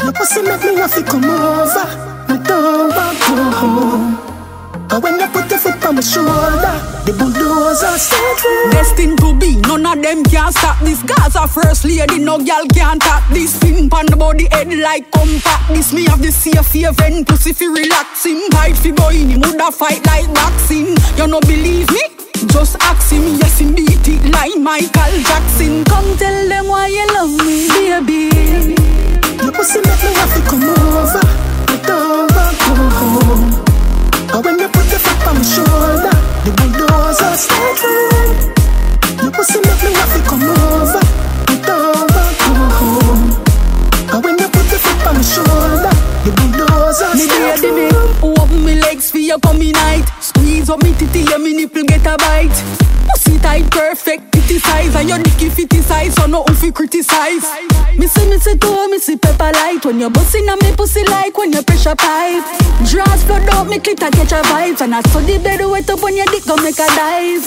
Your pussy make me want to come over. I don't want to go home. But when you put your foot on my shoulder, the bulldozer start through. Destined to be, none of them can stop this. Gaza first lady, no girl can tap this. Fin pan the body head like compact. This me have the safe haven, pussy fi relaxing. Fight fi go in, him woulda fight like boxing. You no believe me? Just ask him, yes him beat it like Michael Jackson. Come tell them why you love me, baby. Your pussy make me want to come over. I don't want to go home. But when you put your foot on my shoulder, the bulldozer start through. Your pussy make me want to come over. I don't want to go home. But when you put your foot on my shoulder, the bulldozer start through. Open me legs for you come night. Squeeze up me titty, your me nipple get a bite. Pussy tight, perfect, titty size. And your dicky fitty size, so no one fi criticize. Missy too, missy pepper light. When you're busting on me pussy like when you pressure pipe. Draws flood out, me clit a catch a vibes. And I saw the bed wet up on your dick, go make a dive.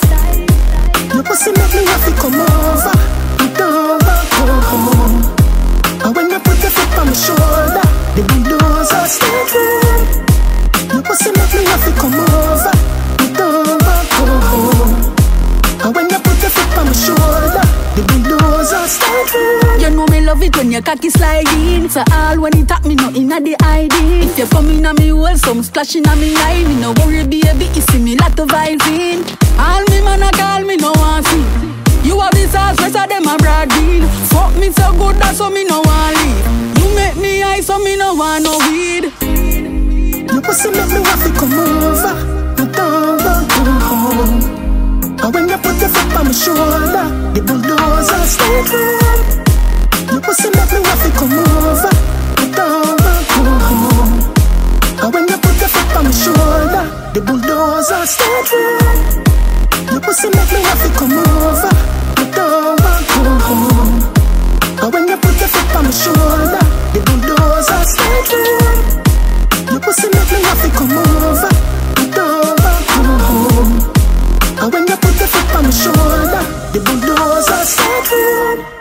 Your pussy make me want to come over. I don't want to go home. And when you put your foot on my shoulder, the bulldozer start through. Your pussy make me want to come over. I don't want to go home. And when you put your foot on my shoulder, the bulldozer start through. You know me love it when your cocky sliding. So all when it tap me no inna the ID. If you come inna me hole, some splashing on me eye. Me no worry baby, you see me lot of vibes in. All me man a call me no want see. You have the sauce, rest of them a broad deal. Fuck me so good that's so me no want leave. You make me high so me no want no weed. Your pussy make me want to come over. I don't want to go home. And when you put your foot on my shoulder, the bulldozer start through. Your pussy make me want to come over. I don't want to go home. And when you put your foot on my shoulder, the bulldozer start through. Your pussy make me want to come over. I don't want to go home. And when you put your foot on my shoulder, the bulldozer start through. Your pussy make me want to come over. I don't want to go home. And when you put your foot on my shoulder, the bulldozer start through.